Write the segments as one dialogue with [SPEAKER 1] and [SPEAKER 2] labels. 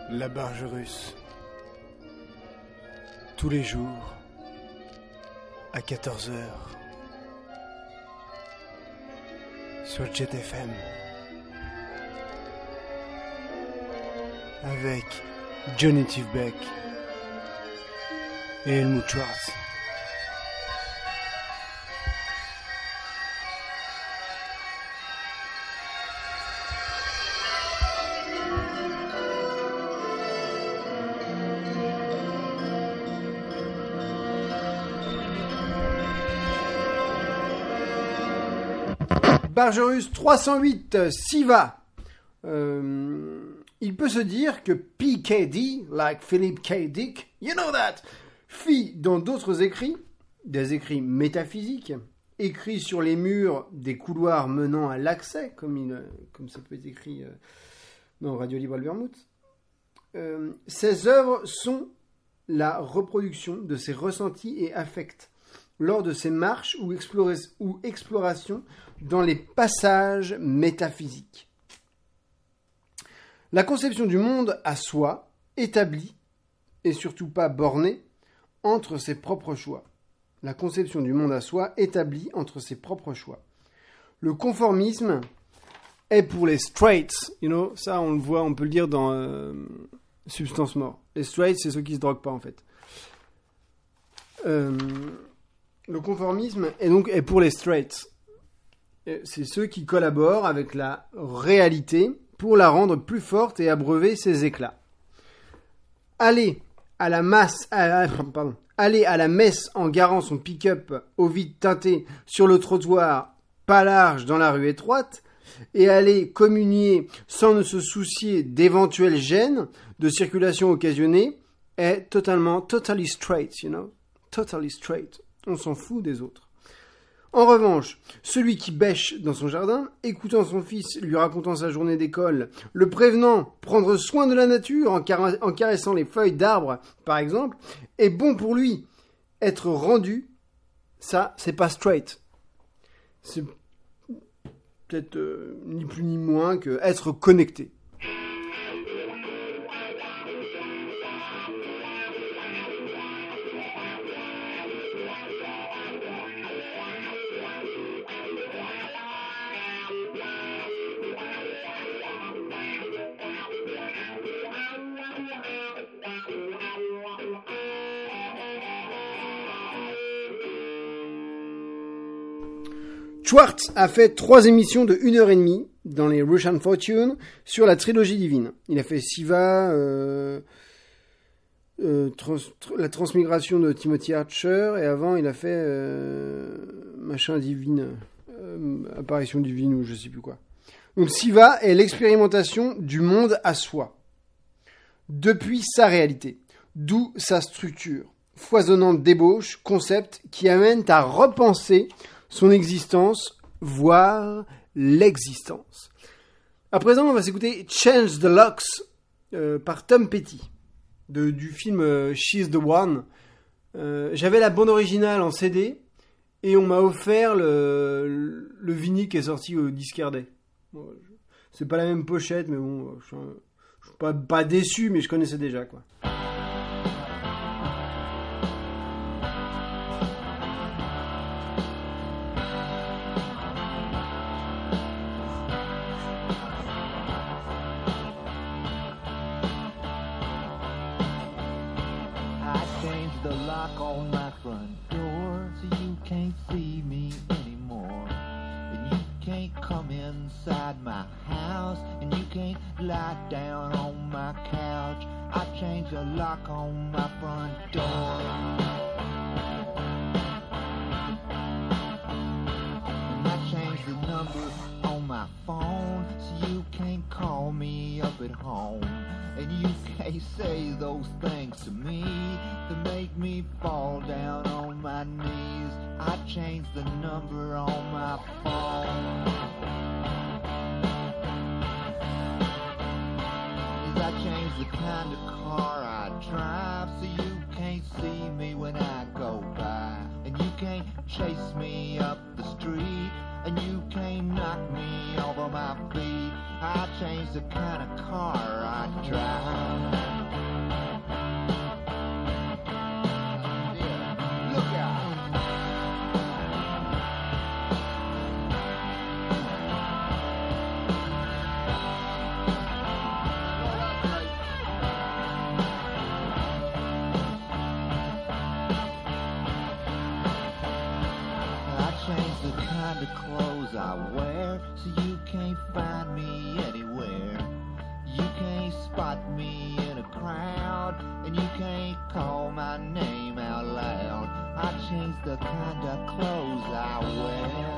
[SPEAKER 1] La Barge Russe. Tous les jours, à 14h, sur Jet FM. Avec Johnny Tivbeck et Helmut Schwartz. Barge Russe 308, Siva. Il peut se dire que PKD, like Philip K. Dick, you know that, fit dans d'autres écrits, des écrits métaphysiques, écrits sur les murs des couloirs menant à l'accès, comme ça peut être écrit dans Radio Libre Alvermouth. Ces œuvres sont la reproduction de ses ressentis et affects lors de ses marches ou explorations dans les passages métaphysiques. La conception du monde à soi, établie, et surtout pas bornée, entre ses propres choix. La conception du monde à soi, établie entre ses propres choix. Le conformisme est pour les straights, ça on le voit, on peut le dire dans Substance Mort. Les straights, c'est ceux qui se droguent pas en fait. Le conformisme est pour les straights. C'est ceux qui collaborent avec la réalité pour la rendre plus forte et abreuver ses éclats. Aller à la messe en garant son pick-up au vide teinté sur le trottoir pas large dans la rue étroite et aller communier sans ne se soucier d'éventuelles gênes de circulation occasionnées est totally straight, totally straight. On s'en fout des autres. En revanche, celui qui bêche dans son jardin, écoutant son fils lui racontant sa journée d'école, le prévenant prendre soin de la nature en caressant les feuilles d'arbres, par exemple, est bon pour lui. Être rendu, ça, c'est pas straight. C'est peut-être ni plus ni moins que être connecté. Schwartz a fait 3 émissions de 1h30 dans les Russian Fortune sur la trilogie divine. Il a fait Siva, la transmigration de Timothy Archer, et avant il a fait machin divine, apparition divine ou je sais plus quoi. Donc Siva est l'expérimentation du monde à soi, depuis sa réalité, d'où sa structure, foisonnante débauche, concept qui amène à repenser son existence, voire l'existence. À présent, on va s'écouter Change the Locks par Tom Petty, du film She's the One. J'avais la bande originale en CD et on m'a offert le vinyle qui est sorti au Discard Day. Bon, c'est pas la même pochette, mais bon, je suis pas déçu, mais je connaissais déjà, quoi.
[SPEAKER 2] Down on my couch, I changed the lock on my front door. And I changed the number on my phone, so you can't call me up at home. And you can't say those things to me that make me fall down on my knees. I changed the number on my phone. I changed the kind of car I drive, so you can't see me when I go by. And you can't chase me up the street, and you can't knock me off of my feet. I changed the kind of car I drive. I wear, so you can't find me anywhere. You can't spot me in a crowd, and you can't call my name out loud. I change the kind of clothes I wear.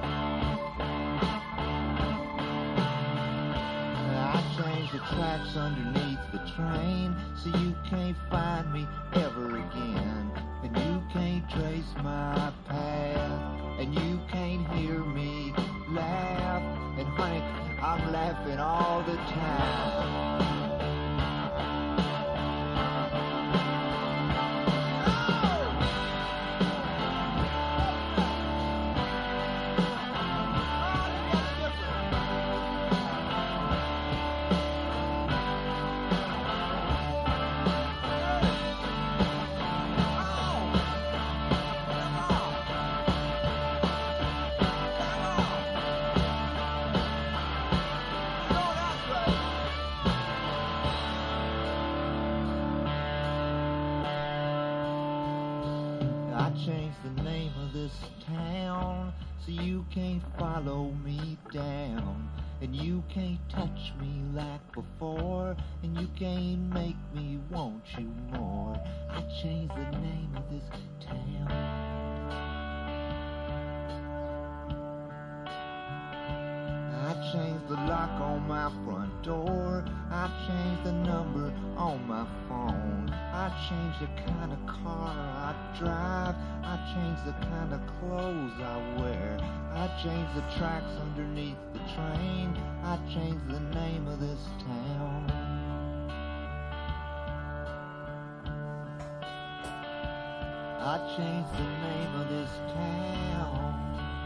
[SPEAKER 2] I change the tracks underneath the train, so you can't find me ever again. And you can't trace my path, and you can't hear me laugh. And honey, I'm laughing all the time. Change the name of this town, so you can't follow me down. And you can't touch me like before, and you can't make me want you more. I changed the name of this town. I changed the lock on my front door. I changed the number on my phone. I changed the kind of car I drive. I changed the kind of clothes I wear. I changed the tracks underneath the train. I changed the name of this town. I changed the name of this town.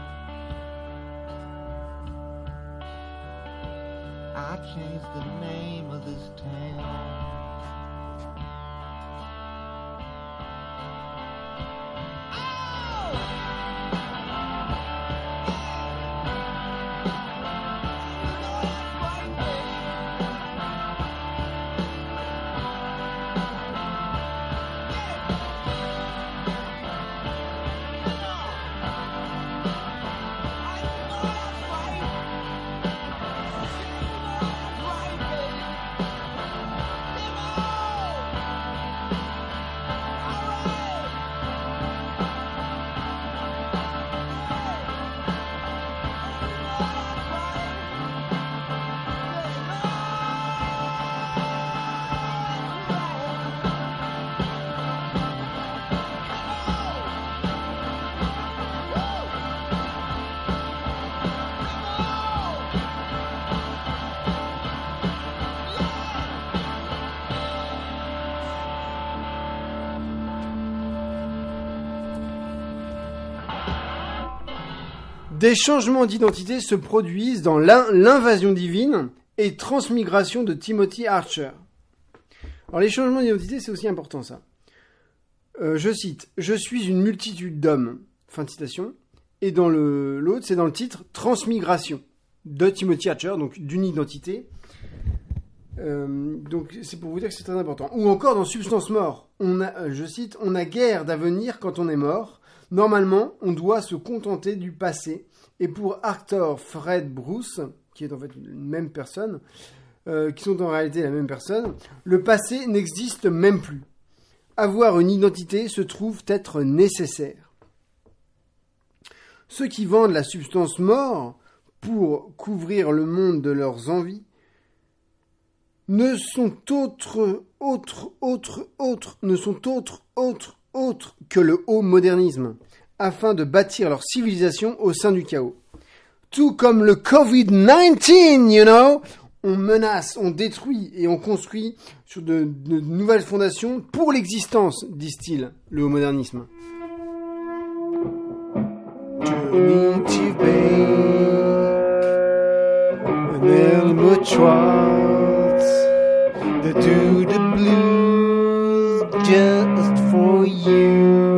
[SPEAKER 2] I changed the name of this town.
[SPEAKER 1] Des changements d'identité se produisent dans l'invasion divine et transmigration de Timothy Archer. Alors les changements d'identité, c'est aussi important ça. Je cite, « Je suis une multitude d'hommes », fin de citation, et dans l'autre, c'est dans le titre « Transmigration » de Timothy Archer, donc d'une identité. Donc c'est pour vous dire que c'est très important. Ou encore dans Substance Mort, je cite, « On a guère d'avenir quand on est mort. Normalement, on doit se contenter du passé. » Et pour Arthur Fred Bruce, qui est en fait une même personne, qui sont en réalité la même personne, le passé n'existe même plus. Avoir une identité se trouve être nécessaire. Ceux qui vendent la substance mort pour couvrir le monde de leurs envies ne sont autres que le haut modernisme, afin de bâtir leur civilisation au sein du chaos. Tout comme le Covid-19, you know, on menace, on détruit et on construit sur de nouvelles fondations pour l'existence, disent-ils, le haut modernisme. Journey to bake an Elmer Schwartz, the do the blues just for you.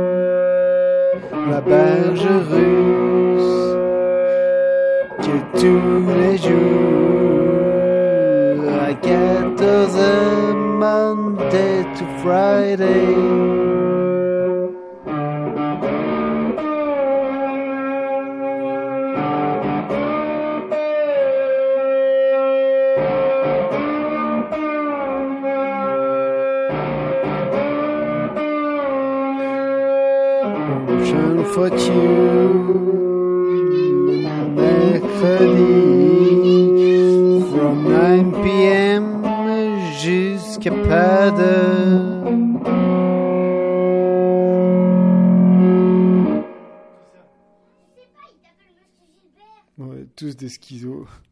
[SPEAKER 1] La berge russe que tous les jours à 14h Monday to Friday. Comfort You, mercredi, from 9 p.m. jusqu'à pas d'heure. Ouais, tous des schizos.